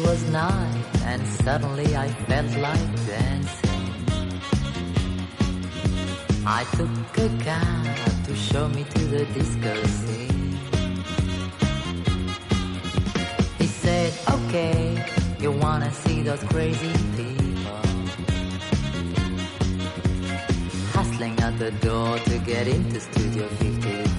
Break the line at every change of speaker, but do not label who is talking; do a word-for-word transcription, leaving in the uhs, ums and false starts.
was night, and suddenly I felt like dancing. I took a cab to show me to the disco scene. He said, okay, you wanna see those crazy people hustling at the door to get into Studio fifty.